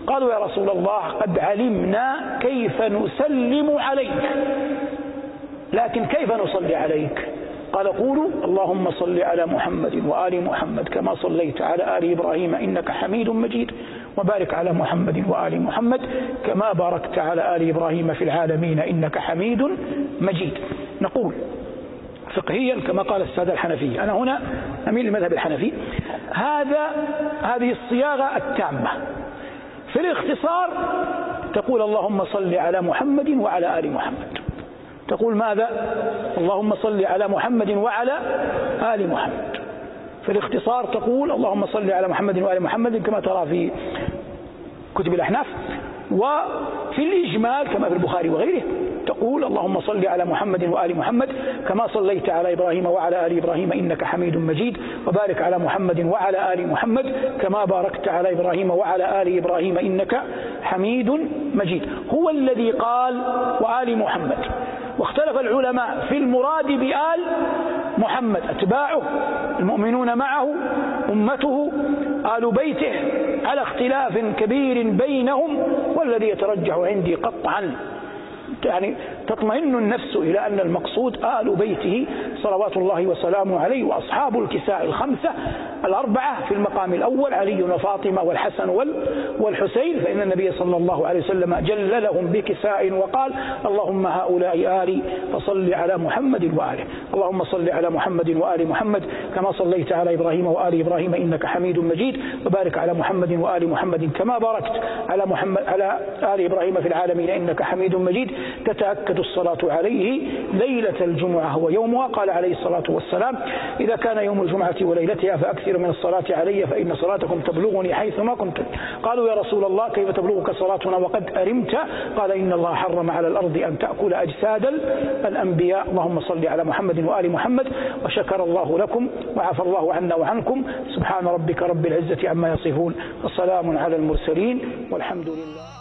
قالوا يا رسول الله قد علمنا كيف نسلم عليك، لكن كيف نصلي عليك؟ قال قولوا اللهم صل على محمد وآل محمد كما صليت على آل إبراهيم إنك حميد مجيد، وبارك على محمد وآل محمد كما باركت على آل إبراهيم في العالمين إنك حميد مجيد. نقول فقهيا كما قال السادة الحنفية، أنا هنا أميل للمذهب الحنفي، هذه الصياغة التامة. في الاختصار تقول اللهم صل على محمد وعلى آل محمد، تقول ماذا؟ اللهم صل على محمد وعلى آل محمد. في الاختصار تقول اللهم صل على محمد وآل محمد كما ترى في كتب الأحناف. وفي الإجمال كما في البخاري وغيره تقول اللهم صل على محمد وآل محمد كما صليت على إبراهيم وعلى آل إبراهيم إنك حميد مجيد، وبارك على محمد وعلى آل محمد كما باركت على إبراهيم وعلى آل إبراهيم إنك حميد مجيد. هو الذي قال وآل محمد. واختلف العلماء في المراد بآل محمد، أتباعه المؤمنون معه أمته آل بيته، على اختلاف كبير بينهم، والذي يترجح عندي قطعا يعني تطمئن النفس إلى أن المقصود آل بيته صلوات الله وسلامه عليه، وأصحاب الكساء الخمسة الأربعة في المقام الأول علي وفاطمة والحسن والحسين، فإن النبي صلى الله عليه وسلم جللهم بكساء وقال اللهم هؤلاء آلي فصل على محمد وآله. اللهم صل على محمد وآل محمد كما صليت على إبراهيم وآل إبراهيم إنك حميد مجيد، وبارك على محمد وآل محمد كما باركت على آل إبراهيم في العالمين إنك حميد مجيد. تتأكد الصلاة عليه ليلة الجمعة ويومها. قال عليه الصلاة والسلام إذا كان يوم الجمعة وليلتها فأكثر من الصلاة علي فإن صلاتكم تبلغني حيثما كنتم. قالوا يا رسول الله كيف تبلغك صلاتنا وقد أرمت؟ قال إن الله حرم على الأرض أن تأكل أجساد الأنبياء. اللهم صل على محمد وآل محمد. وشكر الله لكم وعفى الله عنا وعنكم. سبحان ربك رب العزة عما يصفون وسلام على المرسلين والحمد لله.